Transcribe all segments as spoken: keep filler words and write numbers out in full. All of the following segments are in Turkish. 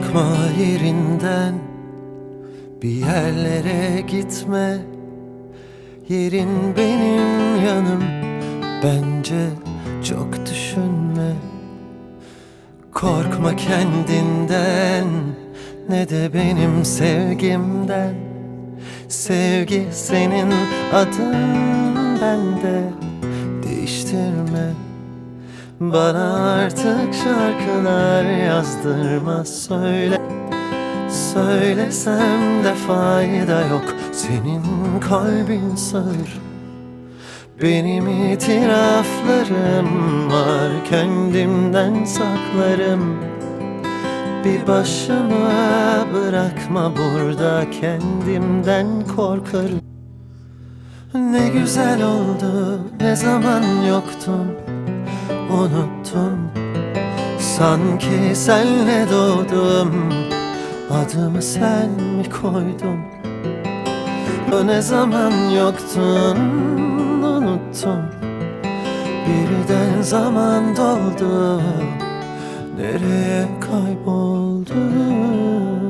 Kalkma yerinden, bir yerlere gitme. Yerin benim yanım, bence çok düşünme. Korkma kendinden, ne de benim sevgimden. Sevgi senin adın, bende. Değiştirme. Bana artık şarkılar yazdırma. Söyle, söylesem de fayda yok. Senin kalbin sağır. Benim itiraflarım var, kendimden saklarım. Bir başıma bırakma burada, kendimden korkarım. Ne güzel oldu, ne zaman yoktun, unuttum. Sanki senle doğdum, adımı sen mi koydun? Ne zaman yoktun, unuttum. Birden zaman doldu, nereye kayboldun?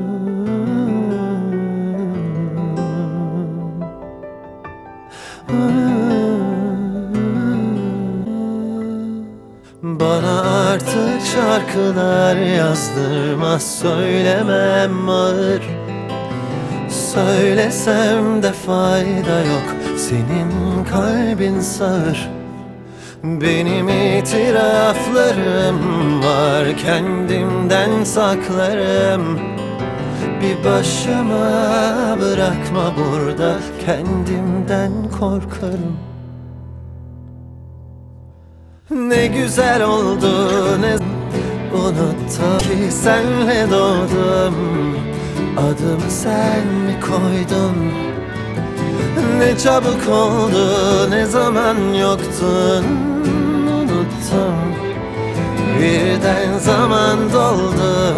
Bana artık şarkılar yazdırma. Söylemem ağır, söylesem de fayda yok. Senin kalbin sağır. Benim itiraflarım var, kendimden saklarım. Bir başıma bırakma burada, kendimden korkarım. Ne güzel oldu, ne unuttum ki senle doğdum. Adımı sen mi koydun? Ne çabuk oldu, ne zaman yoktun, unuttum. Birden zaman doldu.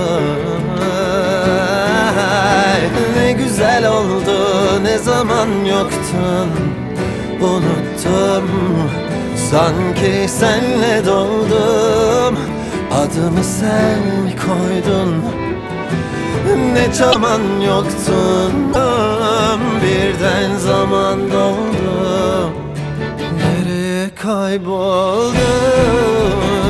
Ne güzel oldu, ne zaman yoktun, unuttum. Sanki senle doğdum, adımı sen mi koydun? Ne zaman yoktun, birden zaman doldu. Nereye kayboldun?